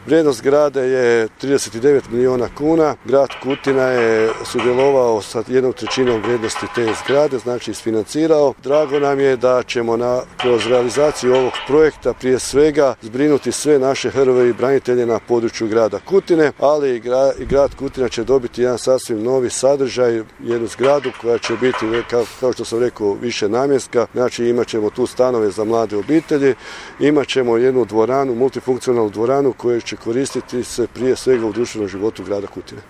Vrijednost zgrade je 39 milijuna kuna. Grad Kutina je sudjelovao sa 1/3 vrijednosti te zgrade, znači isfinancirao. Drago nam je da ćemo kroz realizaciju ovog projekta prije svega zbrinuti sve naše HRVI i branitelje na području grada Kutine, ali i grad Kutina će dobiti jedan sasvim novi sadržaj, jednu zgradu koja će biti, kao što sam rekao, više namjenska. Znači imat ćemo tu stanove za mlade obitelji, imat ćemo jednu dvoranu, multifunkcionalnu dvoranu koju će koristiti se prije svega u društvenom životu grada Kutine.